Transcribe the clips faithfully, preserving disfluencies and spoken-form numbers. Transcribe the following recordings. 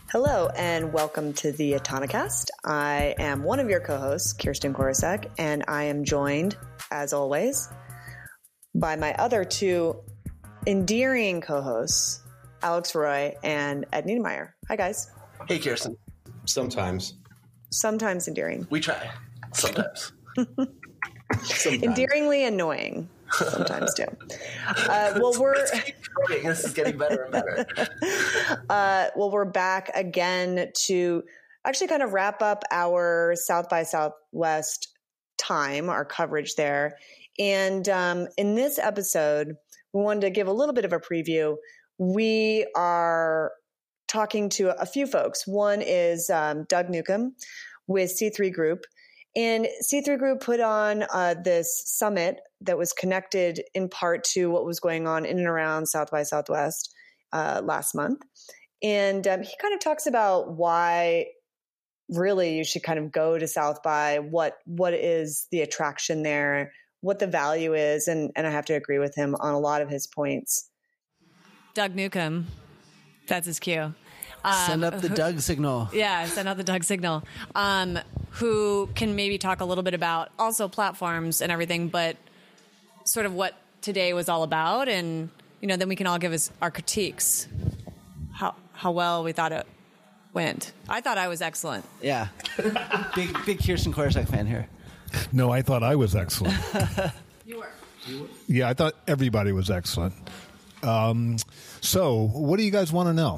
Hello and welcome to the Autonocast. I am one of your co-hosts, Kirsten Korosek, and I am joined, as always, by my other two endearing co-hosts, Alex Roy and Ed Niedermeyer. Hi, guys. Hey, Kirsten. Sometimes. Sometimes endearing. We try. Sometimes. Sometimes. Endearingly annoying. Sometimes too. Uh, well, we're this is getting better and better. uh, well, we're back again to actually kind of wrap up our South by Southwest time, our coverage there. And um, in this episode, we wanted to give a little bit of a preview. We are talking to a few folks. One is um, Doug Newcomb with C three Group. And C three Group put on uh, this summit that was connected in part to what was going on in and around South by Southwest uh, last month. And um, he kind of talks about why really you should kind of go to South by, what what is the attraction there, what the value is. And, and I have to agree with him on a lot of his points. Doug Newcomb, that's his cue. Um, send up the who, Doug signal. Yeah, send out the Doug signal. Um, who can maybe talk a little bit about also platforms and everything, but sort of what today was all about, and you know, then we can all give us our critiques. How how well we thought it went. I thought I was excellent. Yeah, big big Kirsten Korosek fan here. No, I thought I was excellent. You were. Yeah, I thought everybody was excellent. Um, so, what do you guys want to know?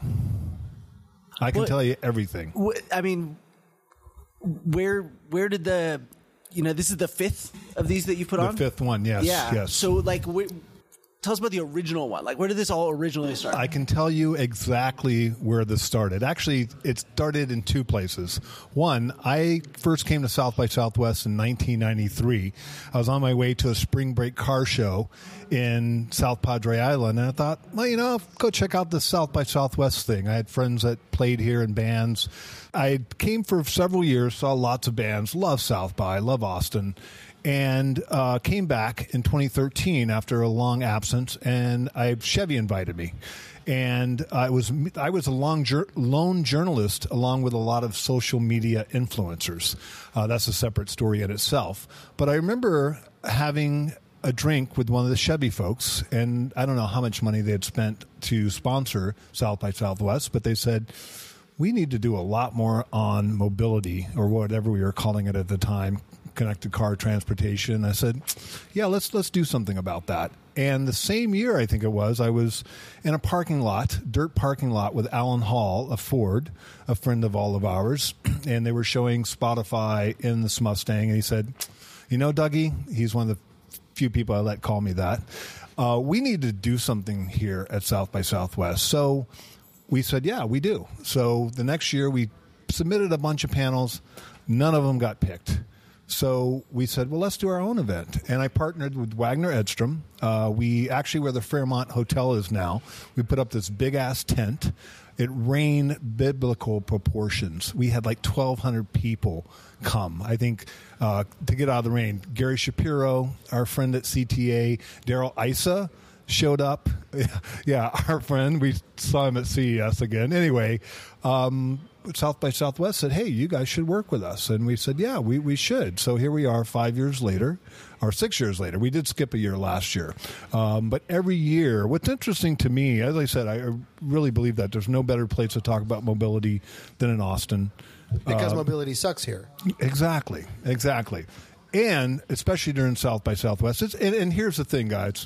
I can What- tell you everything. Wh- I mean, where where did the you know this is the fifth of these that you put The on? fifth one, yes, Yeah. yes. So like, wh- tell us about the original one. Like, where did this all originally start? I can tell you exactly where this started. Actually, it started in two places. One, I first came to South by Southwest in nineteen ninety-three. I was on my way to a spring break car show in South Padre Island, and I thought, well, you know, go check out the South by Southwest thing. I had friends that played here in bands. I came for several years, saw lots of bands, love South by, love Austin, and uh, came back in twenty thirteen after a long absence, and I Chevy invited me. And I was I was a long jur- lone journalist along with a lot of social media influencers. Uh, that's a separate story in itself. But I remember having a drink with one of the Chevy folks, and I don't know how much money they had spent to sponsor South by Southwest, but they said, we need to do a lot more on mobility, or whatever we were calling it at the time, connected car transportation. I said, yeah, let's let's do something about that. And the same year, I think it was, I was in a parking lot, dirt parking lot with Alan Hall of Ford, a friend of all of ours, and they were showing Spotify in this Mustang, and he said, you know, Dougie, he's one of the few people I let call me that, uh, we need to do something here at South by Southwest. So we said, yeah, we do. So the next year we submitted a bunch of panels. None of them got picked. So we said, well, let's do our own event. And I partnered with Wagner Edstrom. Uh, we actually, where the Fairmont Hotel is now, we put up this big-ass tent. It rained biblical proportions. We had like twelve hundred people come, I think, uh, to get out of the rain. Gary Shapiro, our friend at C T A, Daryl Issa showed up. Yeah, our friend. We saw him at C E S again. Anyway, um, South by Southwest said, hey, you guys should work with us. And we said, yeah, we, we should. So here we are five years later, or six years later. We did skip a year last year. Um, but every year, what's interesting to me, as I said, I really believe that there's no better place to talk about mobility than in Austin. Because Uh, mobility sucks here. Exactly, exactly. And especially during South by Southwest. It's, and, and here's the thing, guys.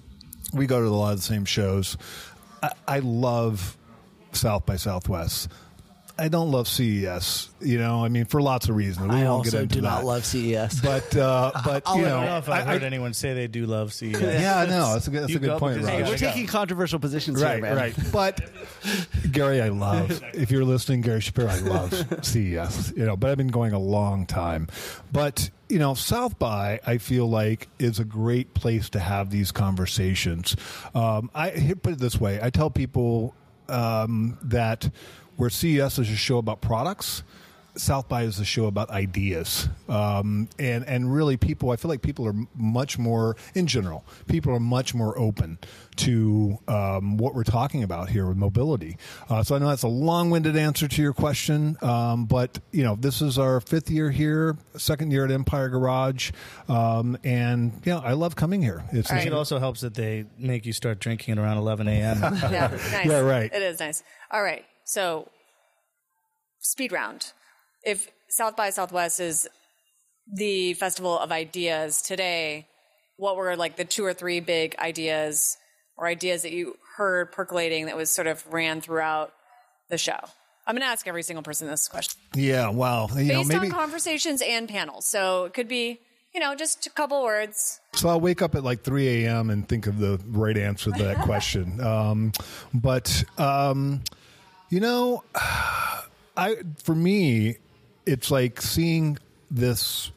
We go to a lot of the same shows. I, I love South by Southwest. I don't love C E S, you know, I mean, for lots of reasons. We I won't get also into do not that. love C E S. But, uh, but I'll you let know, I don't know if I've I- heard I- anyone say they do love C E S. Yeah, I know. That's a good, that's You a good go point, because- Hey, Raj. we're taking controversial positions Right, here, man. right. But Gary, I love. If you're listening, Gary Shapiro, I love C E S. You know, but I've been going a long time. But you know, South by, I feel like, is a great place to have these conversations. Um, I here, put it this way: I tell people um, that where C E S is a show about products, South by is a show about ideas, um, and and really people. I feel like people are much more, in general, people are much more open to um, what we're talking about here with mobility. Uh, so I know that's a long-winded answer to your question, um, but you know this is our fifth year here, second year at Empire Garage, um, and yeah, I love coming here. It's I think it also helps that they make you start drinking at around eleven a.m. Yeah, nice. Yeah, right. It is nice. All right, so speed round. If South by Southwest is the festival of ideas today, what were like the two or three big ideas or ideas that you heard percolating that was sort of ran throughout the show? I'm going to ask every single person this question. Yeah, wow. You Based know, maybe, on conversations and panels. So it could be, you know, just a couple words. So I'll wake up at like three a.m. and think of the right answer to that question. Um, but, um, you know, I for me, it's like seeing this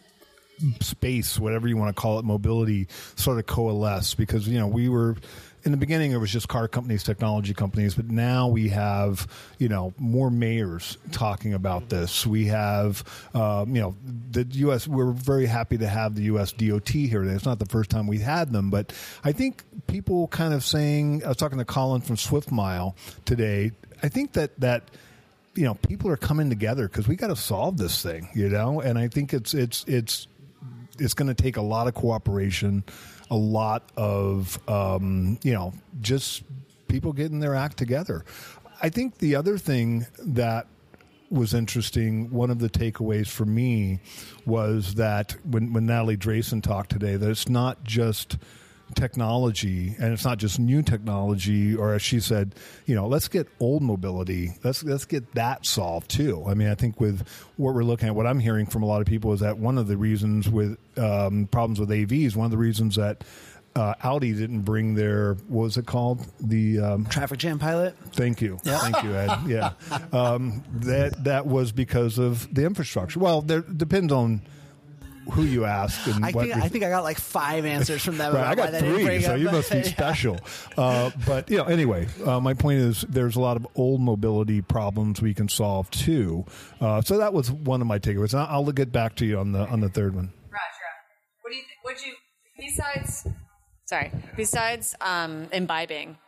space, whatever you want to call it, mobility, sort of coalesce, because, you know, we were in the beginning, it was just car companies, technology companies, but now we have, you know, more mayors talking about this. We have, um, you know, the U S, we're very happy to have the U S D O T here today. It's not the first time we've had them, but I think people kind of saying, I was talking to Colin from Swift Mile today, I think that, that, you know, people are coming together because we got to solve this thing, you know, and I think it's, it's, it's, it's going to take a lot of cooperation, a lot of, um, you know, just people getting their act together. I think the other thing that was interesting, one of the takeaways for me was that when, when Natalie Drayson talked today, that it's not just technology and it's not just new technology, or as she said, you know, let's get old mobility. Let's let's get that solved too. I mean, I think with what we're looking at, what I'm hearing from a lot of people is that one of the reasons with um, problems with A Vs, one of the reasons that uh, Audi didn't bring their, what was it called? The um, Traffic Jam Pilot. Thank you. Yep. Thank you, Ed. Yeah. Um, that, that was because of the infrastructure. Well, there depends on who you ask. And I what think I think I got like five answers from them. Right, about I got why they didn't three, bring so up, you must be special. Uh, but you know, anyway, uh, my point is, there's a lot of old mobility problems we can solve too. Uh, so that was one of my takeaways. And I'll, I'll get back to you on the on the third one. Roger. What do you? What you? Besides, sorry. Besides um, imbibing,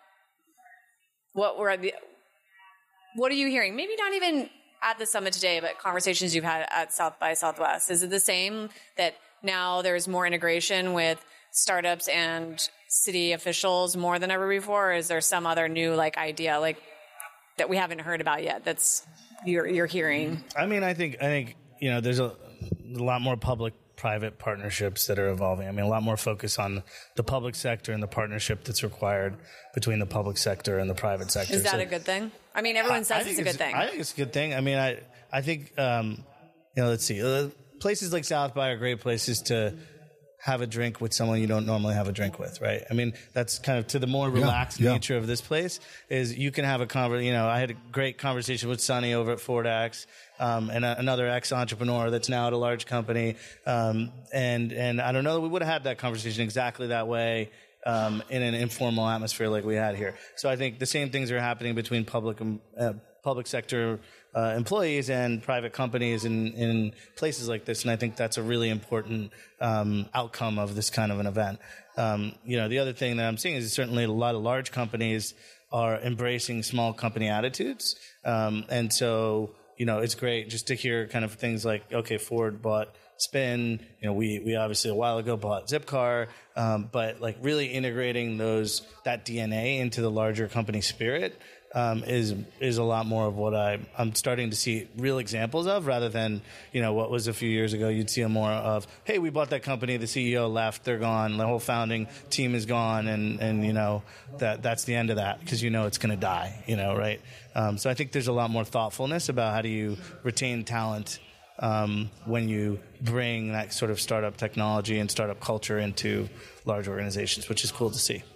what were the? What are you hearing? Maybe not even at the summit today, but conversations you've had at South by Southwest. Is it the same that now there's more integration with startups and city officials more than ever before? Or is there some other new like idea like that we haven't heard about yet that's you're you're hearing? I mean, I think I think you know there's a, a lot more public-private partnerships that are evolving. I mean, a lot more focus on the public sector and the partnership that's required between the public sector and the private sector. Is that So, a good thing? I mean, everyone I- says I it's think a good thing. I think it's a good thing. I mean, I I think um, you know, let's see, uh, places like South by are great places to have a drink with someone you don't normally have a drink with, right? I mean, that's kind of to the more relaxed yeah. nature of this place is you can have a conver. You know, I had a great conversation with Sonny over at Ford X, um, and a, another ex-entrepreneur that's now at a large company, um, and and I don't know that we would have had that conversation exactly that way. Um, in an informal atmosphere like we had here. So I think the same things are happening between public and uh, public sector uh, employees and private companies in, in places like this. And I think that's a really important um, outcome of this kind of an event. Um, you know, the other thing that I'm seeing is certainly a lot of large companies are embracing small company attitudes. Um, and so, you know, it's great just to hear kind of things like, okay, Ford bought Spin, you know, we, we obviously a while ago bought Zipcar, um, but like really integrating those, that D N A into the larger company spirit, um, is, is a lot more of what I, I'm starting to see real examples of rather than, you know, what was a few years ago, you'd see a more of, hey, we bought that company, the C E O left, they're gone, the whole founding team is gone. And, and, you know, that, that's the end of that because you know, it's going to die, you know, right? Um, so I think there's a lot more thoughtfulness about how do you retain talent Um, when you bring that sort of startup technology and startup culture into large organizations, which is cool to see.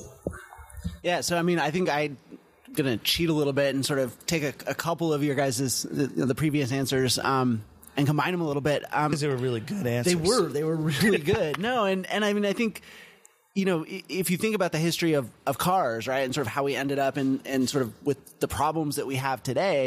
Yeah, so I mean, I think I'm going to cheat a little bit and sort of take a, a couple of your guys' the, the previous answers um, and combine them a little bit. Um, Because they were really good answers. They were. They were really good. No, and, and I mean, I think, you know, if you think about the history of, of cars, right, and sort of how we ended up and, and sort of with the problems that we have today,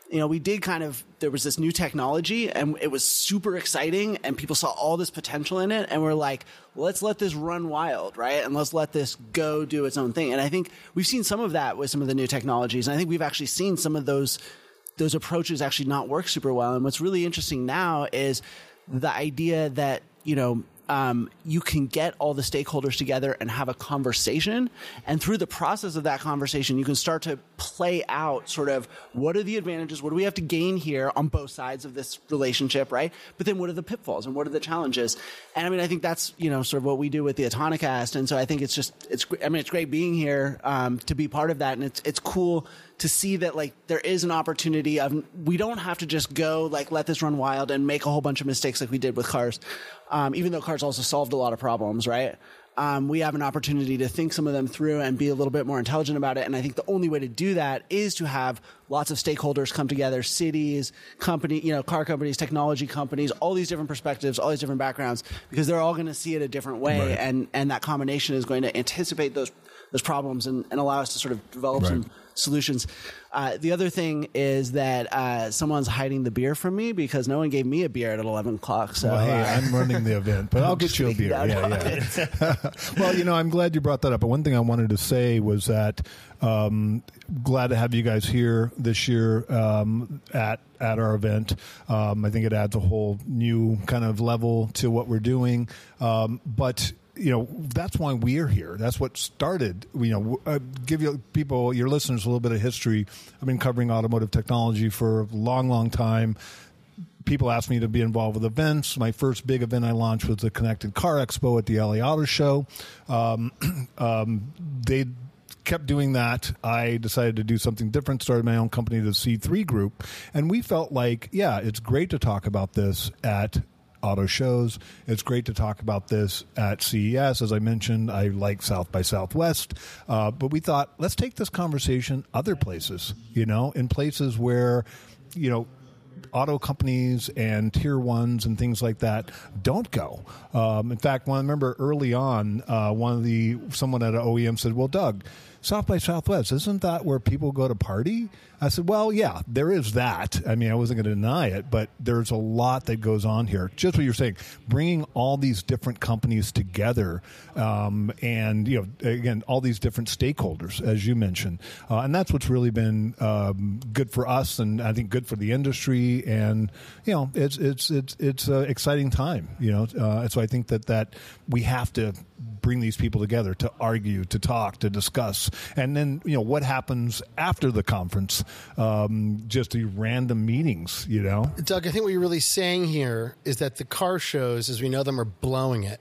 you know, we did kind of, there was this new technology and it was super exciting and people saw all this potential in it. And we're like, let's let this run wild, right? And let's let this go do its own thing. And I think we've seen some of that with some of the new technologies. And I think we've actually seen some of those, those approaches actually not work super well. And what's really interesting now is the idea that, you know, Um, you can get all the stakeholders together and have a conversation. And through the process of that conversation, you can start to play out sort of what are the advantages? What do we have to gain here on both sides of this relationship, right? But then what are the pitfalls and what are the challenges? And I mean, I think that's, you know, sort of what we do with the Autonocast. And so I think it's just, it's, I mean, it's great being here, um, to be part of that. And it's, it's cool to see that like there is an opportunity of, we don't have to just go like, let this run wild and make a whole bunch of mistakes like we did with cars. Um, even though cars also solved a lot of problems, right? Um, we have an opportunity to think some of them through and be a little bit more intelligent about it. And I think the only way to do that is to have lots of stakeholders come together, cities, company, you know, car companies, technology companies, all these different perspectives, all these different backgrounds, because they're all going to see it a different way. Right. And, and that combination is going to anticipate those, those problems and, and allow us to sort of develop right. some solutions. Uh, the other thing is that uh, someone's hiding the beer from me because no one gave me a beer at eleven o'clock. So well, hey, uh, I'm running the event, but I'll get you a beer. Yeah, yeah. Well, you know, I'm glad you brought that up. But one thing I wanted to say was that um, glad to have you guys here this year um, at at our event. Um, I think it adds a whole new kind of level to what we're doing. Um, but you know, that's why we're here. That's what started, you know, uh, give you people, your listeners, a little bit of history. I've been covering automotive technology for a long, long time. People ask me to be involved with events. My first big event I launched was the Connected Car Expo at the L A Auto Show. Um, um, they kept doing that. I decided to do something different, started my own company, the C three Group. And we felt like, yeah, it's great to talk about this at auto shows. It's great to talk about this at C E S. As I mentioned, I like South by Southwest. Uh, but we thought, let's take this conversation other places, you know, in places where, you know, auto companies and tier ones and things like that don't go. Um, in fact, when I remember early on, uh, one of the, someone at an O E M said, well, Doug, South by Southwest, isn't that where people go to party? I said, well, yeah, there is that. I mean, I wasn't going to deny it, but there's a lot that goes on here. Just what you're saying, bringing all these different companies together, um, and, you know, again, all these different stakeholders, as you mentioned. Uh, and that's what's really been um, good for us, and I think good for the industry. And, you know, it's it's it's it's an exciting time, you know. Uh, so I think that, that we have to bring these people together to argue, to talk, to discuss. And then, you know, what happens after the conference, um, just the random meetings, you know? Doug, I think what you're really saying here is that the car shows, as we know them, are blowing it.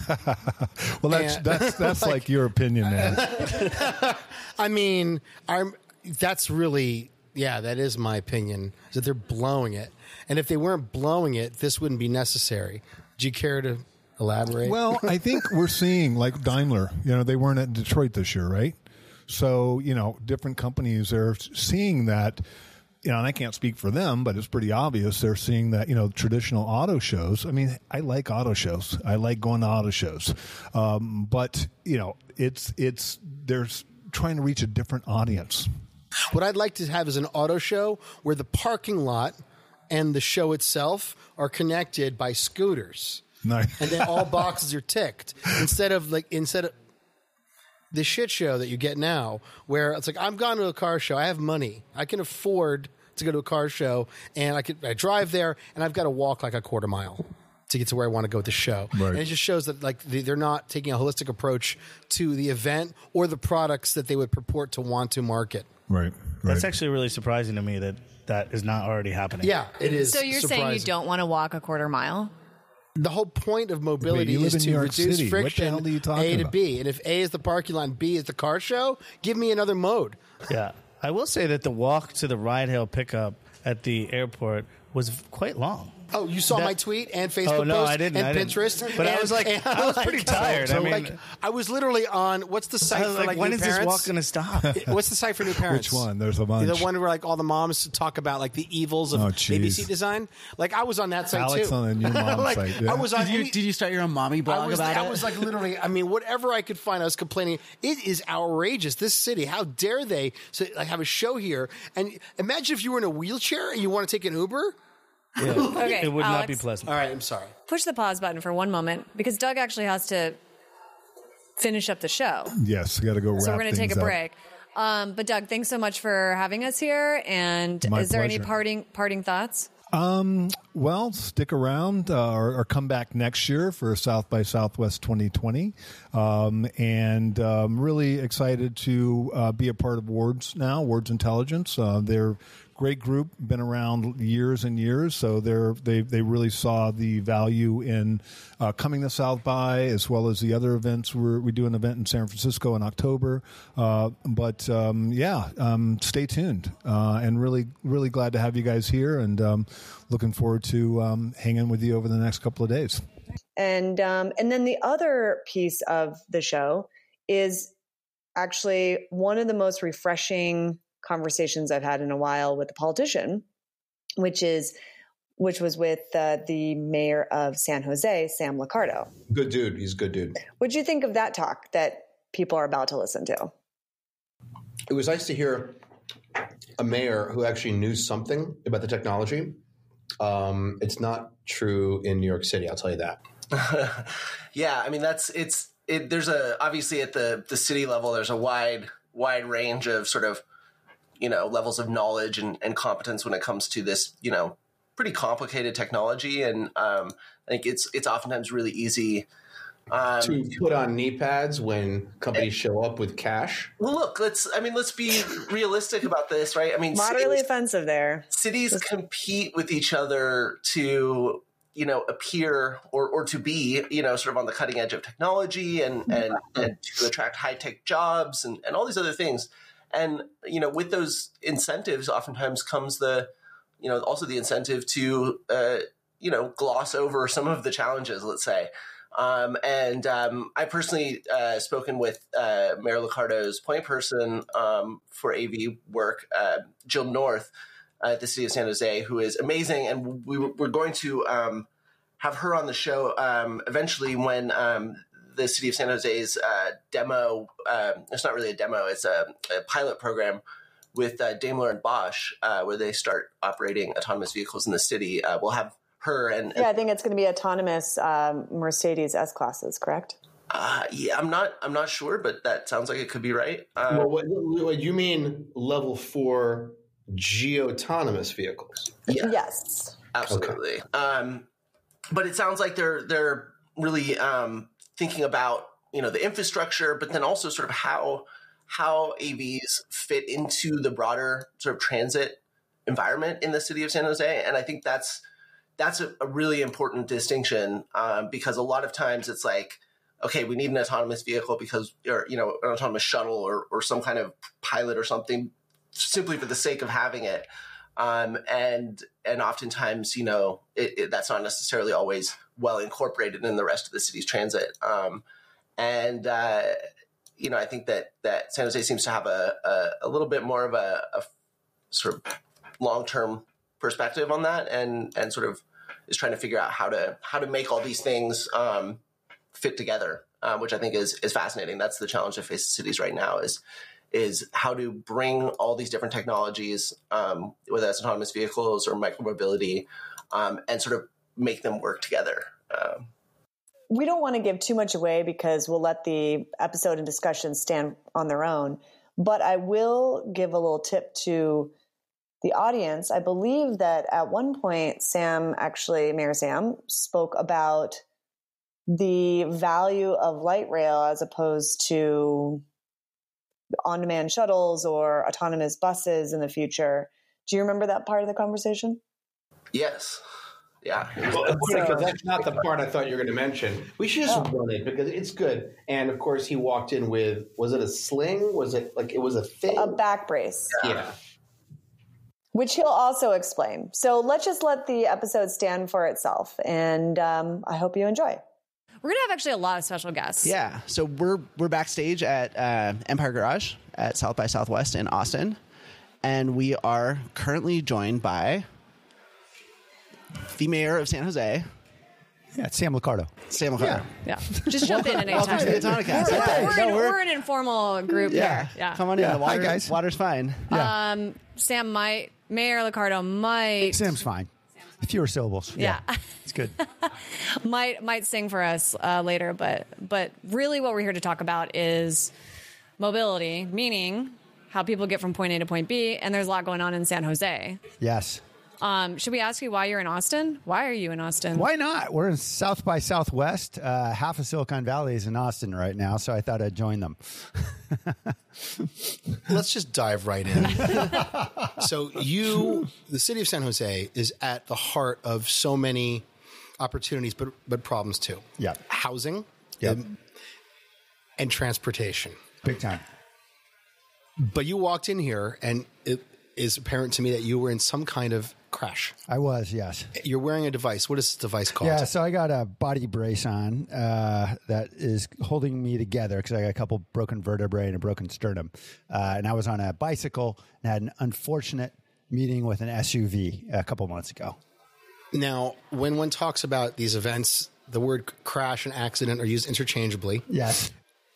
Well, that's, and, that's, that's like, like your opinion, man. I mean, I'm, that's really, yeah, that is my opinion, is that they're blowing it. And if they weren't blowing it, this wouldn't be necessary. Do you care to elaborate? Well, I think we're seeing, like Daimler, you know, they weren't at Detroit this year, right? So, you know, different companies are seeing that, you know, and I can't speak for them, but it's pretty obvious they're seeing that, you know, traditional auto shows. I mean, I like auto shows. I like going to auto shows. Um, but, you know, it's, it's, there's trying to reach a different audience. What I'd like to have is an auto show where the parking lot and the show itself are connected by scooters. Nice. And then all boxes are ticked instead of like instead of the shit show that you get now, where it's like, I'm gone to a car show, I have money, I can afford to go to a car show, and I could I drive there, and I've got to walk like a quarter mile to get to where I want to go with the show. Right. And it just shows that like they're not taking a holistic approach to the event or the products that they would purport to want to market. Right. right. That's actually really surprising to me that that is not already happening. Yeah, it is. So you're surprising. saying you don't want to walk a quarter mile? The whole point of mobility Wait, is to reduce City. friction What the hell are you talking A to about? B. And if A is the parking lot and B is the car show, give me another mode. Yeah. I will say that the walk to the ride hail pickup at the airport was quite long. Oh, you saw That- my tweet and Facebook Oh, no, post I didn't, and I didn't. Pinterest. But I and- was like- and I was pretty tired. I So, mean- like, I was literally on what's the site I was for like, like when new is parents? this walk going to stop? What's the site for new parents? Which one? There's a bunch. The one where like all the moms talk about like the evils of Oh, A B jeez. C design. Like I was on that site Alex too. on the new mom like, site, yeah. I was on. Did you, any- did you start your own mommy blog I was, about I it? was like literally. I mean, whatever I could find, I was complaining. It is outrageous. This city, how dare they so, like have a show here? And imagine if you were in a wheelchair and you want to take an Uber. Okay, It would not Alex, be pleasant. All right, I'm sorry. push the pause button for one moment because Doug actually has to finish up the show. Yes, got to go. So wrap we're going to take a things up. break. Um, but Doug, thanks so much for having us here. And My is there any pleasure. parting parting thoughts? Um, well, stick around uh, or, or come back next year for South by Southwest twenty twenty. Um, and um, really excited to uh, be a part of Wards now, Wards Intelligence. Uh, they're a great group, been around years and years. So they're, they, they really saw the value in uh, coming to South by as well as the other events. We're, we do an event in San Francisco in October. Uh, but um, yeah, um, stay tuned uh, and really, really glad to have you guys here and um, looking forward to um, hanging with you over the next couple of days. And um, and then the other piece of the show is actually one of the most refreshing conversations I've had in a while with a politician, which is which was with uh, the mayor of San Jose, Sam Liccardo. Good dude. He's a good dude. What do you think of that talk that people are about to listen to? It was nice to hear a mayor who actually knew something about the technology. Um, it's not true in New York City, I'll tell you that. Yeah, I mean that's it's it, there's a obviously at the the city level there's a wide wide range of sort of you know levels of knowledge and, and competence when it comes to this you know pretty complicated technology, and um, I think it's it's oftentimes really easy um, To put on knee pads when companies show up with cash. well, look, let's I mean let's be realistic about this, right? I mean, Moderately cities, offensive there. cities compete with each other to you know appear or, or to be you know sort of on the cutting edge of technology and and, and to attract high tech jobs and, and all these other things, and you know with those incentives oftentimes comes the you know also the incentive to uh, you know gloss over some of the challenges, let's say. Um, and um, I personally uh, spoken with uh, Mayor Liccardo's point person um, for A V work, uh, Jill North, at the city of San Jose, who is amazing, and we, we're going to um, have her on the show um, eventually when um, the city of San Jose's uh, demo. Uh, it's not really a demo; it's a, a pilot program with uh, Daimler and Bosch, uh, where they start operating autonomous vehicles in the city. Uh, we'll have her and, and Yeah, I think it's going to be autonomous um, Mercedes S classes, correct? uh, yeah, I'm not I'm not sure, but that sounds like it could be right. Uh, Well, what, what you mean level four geo-autonomous vehicles? yeah. Yes. Absolutely. Um, but it sounds like they're they're really um, thinking about you know the infrastructure, but then also sort of how how A Vs fit into the broader sort of transit environment in the city of San Jose, and I think that's that's a, a really important distinction um, because a lot of times it's like, okay, we need an autonomous vehicle because or you know an autonomous shuttle or or some kind of pilot or something simply for the sake of having it. Um, and and oftentimes, you know, it, it, that's not necessarily always well incorporated in the rest of the city's transit. Um, and uh, you know, I think that that San Jose seems to have a a, a little bit more of a, a sort of long term perspective on that, and and sort of is trying to figure out how to how to make all these things um, fit together, um, which I think is is fascinating. That's the challenge that faces cities right now is. is how to bring all these different technologies, um, whether that's autonomous vehicles or micromobility, um, and sort of make them work together. Um, We don't want to give too much away because we'll let the episode and discussion stand on their own. But I will give a little tip to the audience. I believe that at one point, Sam, actually, Mayor Sam, spoke about the value of light rail as opposed to on-demand shuttles or autonomous buses in the future. Do you remember that part of the conversation? yes. Yeah. Well, it's funny So- because that's not the part I thought you were going to mention. We should just Oh. run it because it's good. And of course, he walked in with, was it a sling? Was it like, it was a thing? A back brace. Yeah. which he'll also explain. So let's just let the episode stand for itself. And um, I hope you enjoy. We're going to have actually a lot of special guests. Yeah. So we're we're backstage at uh, Empire Garage at South by Southwest in Austin. And we are currently joined by the mayor of San Jose. Yeah, it's Sam Licardo. Sam Licardo. Yeah. Just jump in at any Welcome time. to the Atomicast. We're, Yeah. we're, No, an, we're- we're an informal group Yeah. here. Yeah. Come on Yeah. in. The water, Hi, guys. water's fine. Yeah. Um, Sam might, Mayor Licardo might, Sam's fine. Fewer syllables. Yeah. It's good. might might sing for us uh, later, but but really what we're here to talk about is mobility, meaning how people get from point A to point B, and there's a lot going on in San Jose. Yes. Um, should we ask you why you're in Austin? Why are you in Austin? Why not? We're in South by Southwest. Uh, half of Silicon Valley is in Austin right now, so I thought I'd join them. Let's just dive right in. So you, the city of San Jose, is at the heart of so many opportunities, but but problems too. Yeah. Housing, Yep. um, and transportation. Big time. But you walked in here, and it is apparent to me that you were in some kind of crash. I was, yes. You're wearing a device. What is this device called? Yeah, so I got a body brace on uh, that is holding me together because I got a couple broken vertebrae and a broken sternum. Uh, and I was on a bicycle and had an unfortunate meeting with an S U V a couple months ago. Now, when one talks about these events, the word crash and accident are used interchangeably. Yes.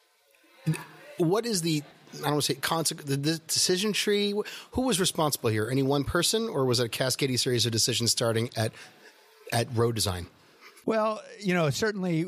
What is the, I don't want to say, conse- the, the decision tree? Who was responsible here? Any one person, or was it a cascading series of decisions starting at at road design? Well, you know, certainly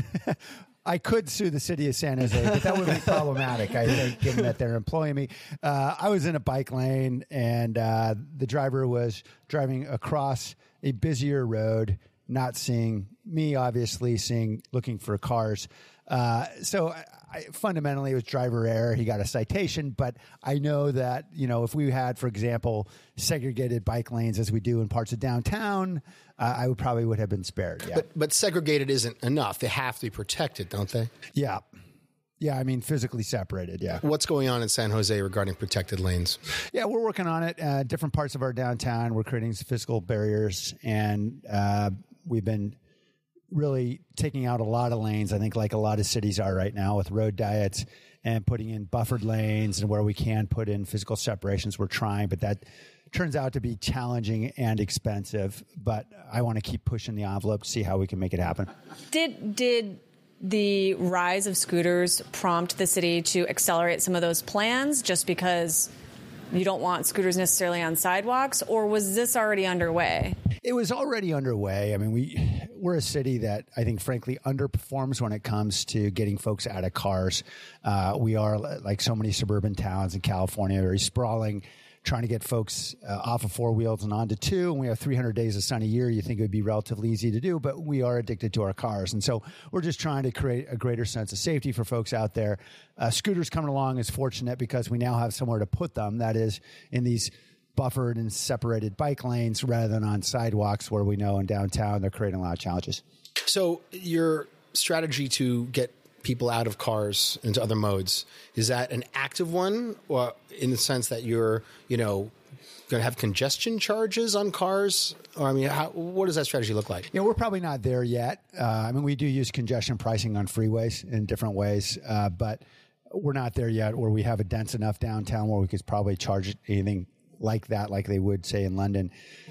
I could sue the city of San Jose, but that would be problematic, I think, given that they're employing me. Uh, I was in a bike lane, and uh, the driver was driving across a busier road, not seeing me, obviously, seeing, looking for cars. Uh, so I, I, fundamentally, it was driver error. He got a citation, but I know that, you know, if we had, for example, segregated bike lanes as we do in parts of downtown, uh, I would probably would have been spared. Yeah. But but segregated isn't enough. They have to be protected, don't they? Yeah. Yeah, I mean, physically separated, yeah. What's going on in San Jose regarding protected lanes? Yeah, we're working on it. Uh, different parts of our downtown, we're creating some physical barriers, and uh, we've been really taking out a lot of lanes, I think like a lot of cities are right now with road diets and putting in buffered lanes, and where we can put in physical separations, we're trying, but that turns out to be challenging and expensive. But I want to keep pushing the envelope to see how we can make it happen. Did did the rise of scooters prompt the city to accelerate some of those plans just because you don't want scooters necessarily on sidewalks, or was this already underway? It was already underway. I mean, we, we're a city that I think, frankly, underperforms when it comes to getting folks out of cars. Uh, we are, like so many suburban towns in California, very sprawling, trying to get folks uh, off of four wheels and onto two. And we have three hundred days of sun a year. You think it would be relatively easy to do, but we are addicted to our cars. And so we're just trying to create a greater sense of safety for folks out there. Uh, scooters coming along is fortunate because we now have somewhere to put them. That is in these buffered and separated bike lanes rather than on sidewalks where we know in downtown they're creating a lot of challenges. So your strategy to get people out of cars into other modes, is that an active one, or in the sense that you're, you know, going to have congestion charges on cars? Or I mean, how, what does that strategy look like? Yeah, we're probably not there yet. Uh, I mean, we do use congestion pricing on freeways in different ways, uh, but we're not there yet where we have a dense enough downtown where we could probably charge anything like that, like they would say in London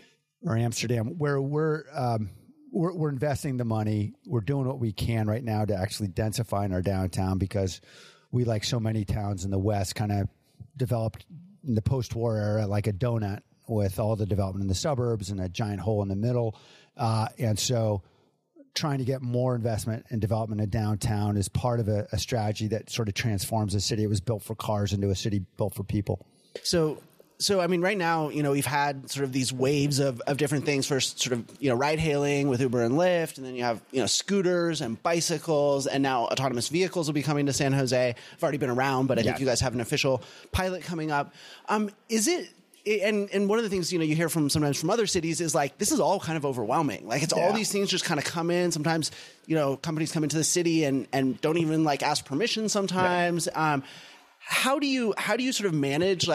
or Amsterdam, where we're, um, we're, we're investing the money. We're doing what we can right now to actually densify in our downtown, because we, like so many towns in the West, kind of developed in the post-war era like a donut with all the development in the suburbs and a giant hole in the middle. Uh, and so trying to get more investment and development in downtown is part of a, a strategy that sort of transforms the city. It was built for cars into a city built for people. So, so I mean, right now, you know, we've had sort of these waves of, of different things. First, sort of, you know, ride hailing with Uber and Lyft, and then you have, you know, scooters and bicycles, and now autonomous vehicles will be coming to San Jose. I've already been around, but I Yeah. think you guys have an official pilot coming up. Um, is it? And and one of the things, you know, you hear from sometimes from other cities is like, this is all kind of overwhelming. Like, it's all Yeah. these things just kind of come in. Sometimes, you know, companies come into the city and, and don't even like ask permission sometimes. Um, how do you how do you sort of manage like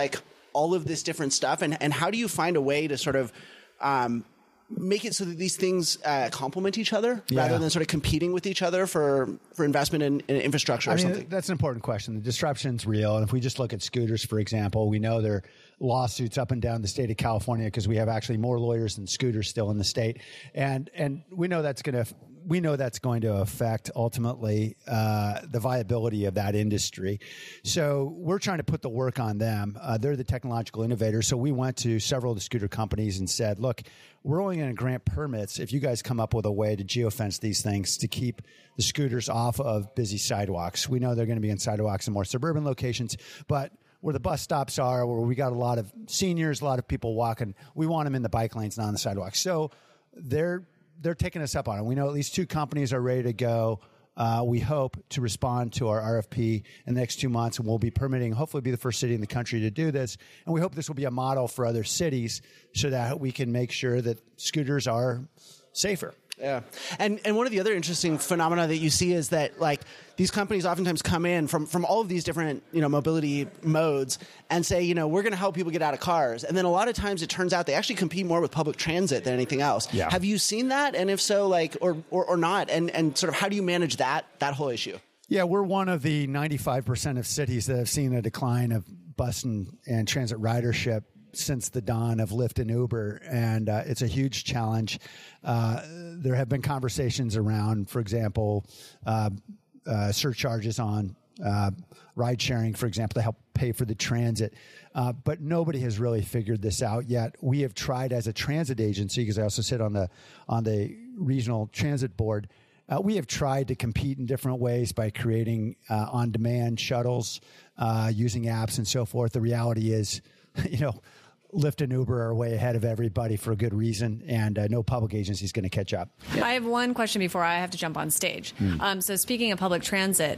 all of this different stuff, and, and how do you find a way to sort of um, make it so that these things uh, complement each other Yeah. rather than sort of competing with each other for, for investment in, in infrastructure or I mean, something? that's an important question. The disruption's real. And if we just look at scooters, for example, we know there are lawsuits up and down the state of California because we have actually more lawyers than scooters still in the state. And, and we know that's going to, we know that's going to affect ultimately uh, the viability of that industry. So we're trying to put the work on them. Uh, they're the technological innovators. So we went to several of the scooter companies and said, look, we're only going to grant permits if you guys come up with a way to geofence these things to keep the scooters off of busy sidewalks. We know they're going to be in sidewalks in more suburban locations, but where the bus stops are, where we got a lot of seniors, a lot of people walking, we want them in the bike lanes, not on the sidewalks. So they're they're taking us up on it. We know at least two companies are ready to go. Uh, we hope to respond to our R F P in the next two months, and we'll be permitting, hopefully be the first city in the country to do this. And we hope this will be a model for other cities so that we can make sure that scooters are safer. Yeah. And and one of the other interesting phenomena that you see is that, like, these companies oftentimes come in from, from all of these different, you know, mobility modes and say, you know, we're going to help people get out of cars. And then a lot of times it turns out they actually compete more with public transit than anything else. Yeah. Have you seen that? And if so, like, or, or, or not? And, and sort of how do you manage that, that whole issue? Yeah, we're one of the ninety-five percent of cities that have seen a decline of bus and, and transit ridership since the dawn of Lyft and Uber, and uh, it's a huge challenge. Uh, there have been conversations around, for example, uh, uh, surcharges on uh, ride sharing, for example, to help pay for the transit. Uh, but nobody has really figured this out yet. We have tried as a transit agency, because I also sit on the on the regional transit board. Uh, we have tried to compete in different ways by creating uh, on-demand shuttles, uh, using apps and so forth. The reality is, you know, Lyft and Uber are way ahead of everybody for a good reason, and uh, no public agency is going to catch up. Yeah. I have one question before I have to jump on stage. Mm. Um, so speaking of public transit,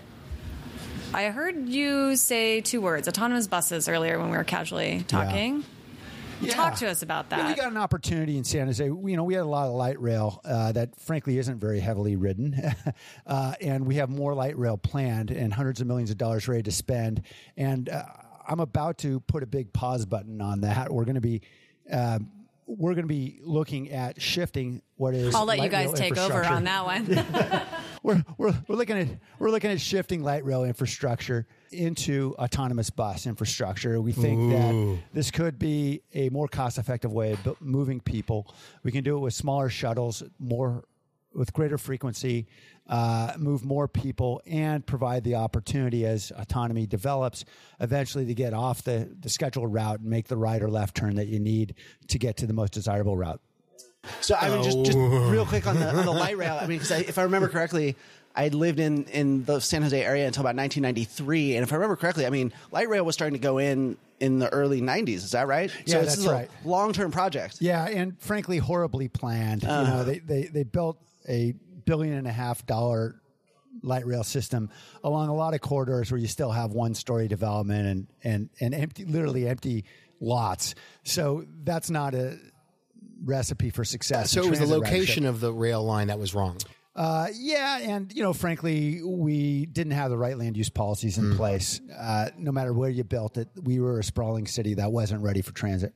I heard you say two words, autonomous buses, earlier when we were casually talking. Yeah. Yeah. Talk to us about that. Yeah, we got an opportunity in San Jose. You know, we had a lot of light rail uh, that, frankly, isn't very heavily ridden, uh, and we have more light rail planned and hundreds of millions of dollars ready to spend. And uh, I'm about to put a big pause button on that. We're going to be. Uh, We're going to be looking at shifting what is. I'll let you guys take over on that one. we're, we're we're looking at we're looking at shifting light rail infrastructure into autonomous bus infrastructure. We think Ooh. that this could be a more cost-effective way of moving people. We can do it with smaller shuttles, more with greater frequency, uh, move more people, and provide the opportunity as autonomy develops eventually to get off the, the scheduled route and make the right or left turn that you need to get to the most desirable route. So I mean, oh. just, just real quick on the, on the light rail. I mean, because if I remember correctly, I had lived in, in the San Jose area until about nineteen ninety-three. And if I remember correctly, I mean, light rail was starting to go in in the early nineties. Is that right? Yeah, so that's this is right. a long-term project. Yeah, and frankly, horribly planned. Uh, you know, they, they, they built a billion and a half dollar light rail system along a lot of corridors where you still have one-story development and, and, and empty, literally empty lots. So that's not a recipe for success. So it was the location ridership. of the rail line that was wrong. Uh, yeah, and you know, frankly, we didn't have the right land use policies in mm. place. Uh, no matter where you built it, we were a sprawling city that wasn't ready for transit.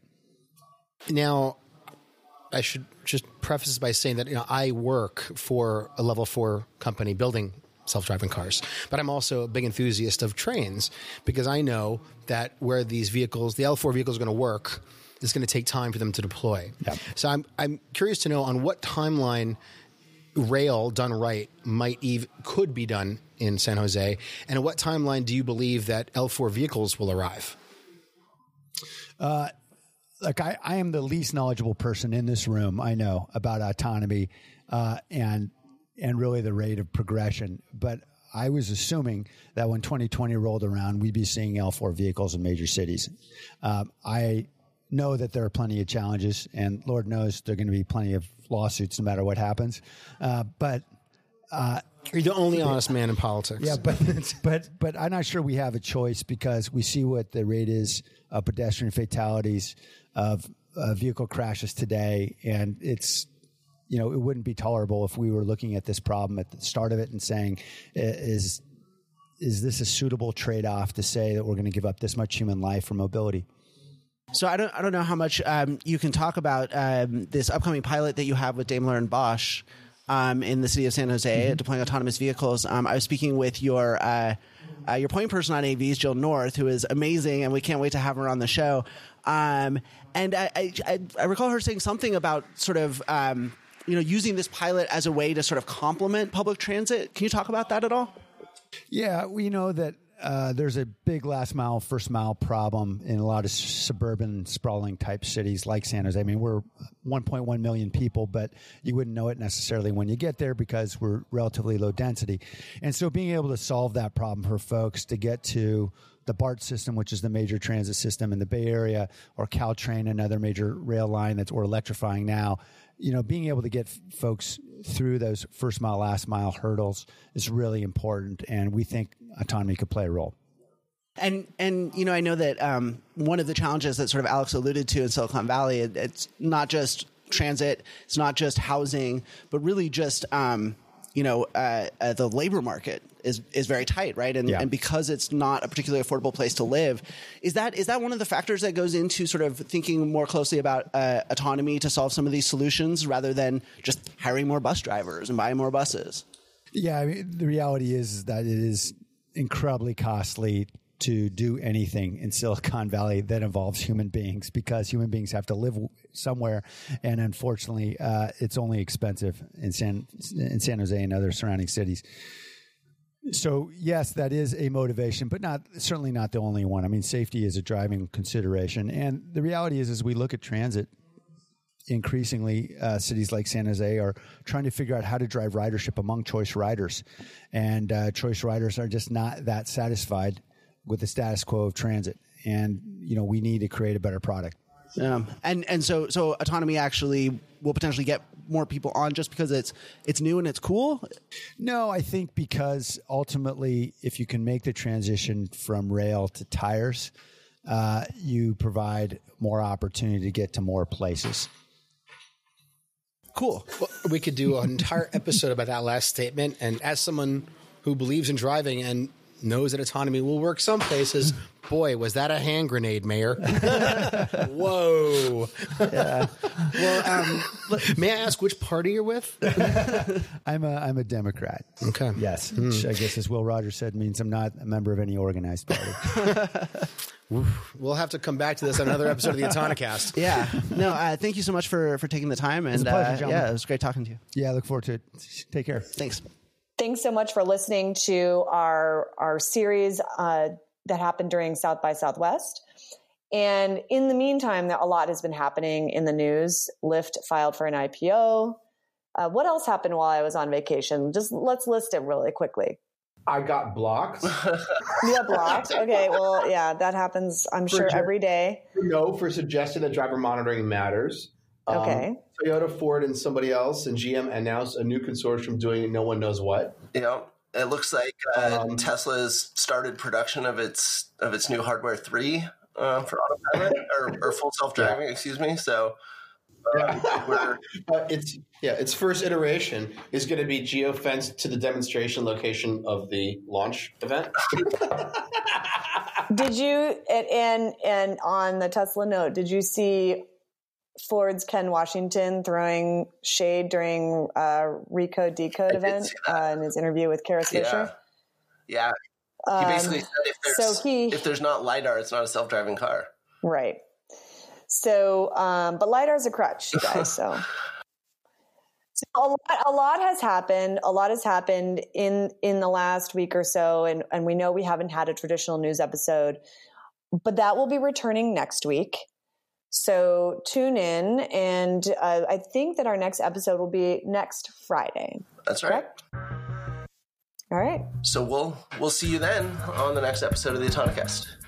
Now, I should just preface this by saying that, you know, I work for a level four company building self-driving cars, but I'm also a big enthusiast of trains because I know that where these vehicles, the L four vehicles, are going to work, it's going to take time for them to deploy. Yep. So I'm I'm curious to know on what timeline rail done right might even could be done in San Jose, and at what timeline do you believe that L four vehicles will arrive? Uh, look, I, I am the least knowledgeable person in this room, I know, about autonomy uh, and and really the rate of progression. But I was assuming that when twenty twenty rolled around, we'd be seeing L four vehicles in major cities. Um, I know that there are plenty of challenges, and Lord knows there are going to be plenty of lawsuits no matter what happens. Uh, but uh, you're the only honest man in politics. Yeah, but but but I'm not sure we have a choice because we see what the rate is of pedestrian fatalities, of uh, vehicle crashes today, and it's, you know, it wouldn't be tolerable if we were looking at this problem at the start of it and saying, is is this a suitable trade-off to say that we're going to give up this much human life for mobility? So I don't I don't know how much um, you can talk about um, this upcoming pilot that you have with Daimler and Bosch um, in the city of San Jose, mm-hmm. deploying autonomous vehicles. Um, I was speaking with your uh, uh, your point person on A Vs, Jill North, who is amazing, and we can't wait to have her on the show. Um, and I, I, I recall her saying something about sort of um, you know using this pilot as a way to sort of complement public transit. Can you talk about that at all? Yeah, we know that. Uh, there's a big last mile, first mile problem in a lot of suburban, sprawling type cities like San Jose. I mean, we're one point one million people, but you wouldn't know it necessarily when you get there because we're relatively low density. And so being able to solve that problem for folks to get to the BART system, which is the major transit system in the Bay Area, or Caltrain, another major rail line that's we're electrifying now, you know, being able to get f- folks through those first mile, last mile hurdles is really important. And we think autonomy could play a role. And, and you know, I know that um, one of the challenges that sort of Alex alluded to in Silicon Valley, it, it's not just transit, it's not just housing, but really just, um, you know, uh, uh, the labor market is is very tight, right? And, yeah. and because it's not a particularly affordable place to live, is that is that one of the factors that goes into sort of thinking more closely about uh, autonomy to solve some of these solutions rather than just hiring more bus drivers and buying more buses? Yeah, I mean, the reality is that it is incredibly costly to do anything in Silicon Valley that involves human beings because human beings have to live somewhere. And unfortunately, uh, it's only expensive in San, in San Jose and other surrounding cities. So, yes, that is a motivation, but not certainly not the only one. I mean, safety is a driving consideration. And the reality is, as we look at transit, increasingly, uh, cities like San Jose are trying to figure out how to drive ridership among choice riders. And uh, choice riders are just not that satisfied with the status quo of transit. And, you know, we need to create a better product. Yeah. And and so so autonomy actually will potentially get more people on just because it's it's new and it's cool? No, I think because ultimately, if you can make the transition from rail to tires, uh, you provide more opportunity to get to more places. Cool. Well, we could do an entire episode about that last statement. And as someone who believes in driving and knows that autonomy will work some places, boy, was that a hand grenade, Mayor. Whoa. Yeah. Well, um, may I ask which party you're with? I'm a I'm a Democrat. Okay. Yes. Mm. Which I guess, as Will Rogers said, means I'm not a member of any organized party. We'll have to come back to this on another episode of the Autonocast. Yeah. No, uh, thank you so much for, for taking the time. And it's a pleasure, uh, yeah, it was great talking to you. Yeah, I look forward to it. Take care. Thanks. Thanks so much for listening to our our series uh, that happened during South by Southwest. And in the meantime, a lot has been happening in the news. Lyft filed for an I P O. Uh, what else happened while I was on vacation? Just let's list it really quickly. I got blocked. You got blocked? Okay, well, yeah, that happens, I'm sure, ju- every day. No, for suggesting that driver monitoring matters. Um, Okay. Toyota, Ford, and somebody else, and G M announced a new consortium doing no one knows what. You know, it looks like uh, Um, Tesla's started production of its of its new hardware three uh, for autopilot or, or full self driving. Excuse me. So uh, we're Uh, it's yeah, its first iteration is going to be geofenced to the demonstration location of the launch event. Did you, and, and and on the Tesla note, did you see Ford's Ken Washington throwing shade during uh, Recode Decode did event see that. uh, in his interview with Kara Swisher? yeah, yeah. He Um, basically said if there's so he- if there's not LiDAR, it's not a self driving car. Right. So, um, but LiDAR's a crutch, you guys. So, so a, lot, a lot has happened. A lot has happened in in the last week or so, and and we know we haven't had a traditional news episode, but that will be returning next week. So tune in, and uh, I think that our next episode will be next Friday. That's right. Correct? All right. So we'll we'll see you then on the next episode of the Autonocast.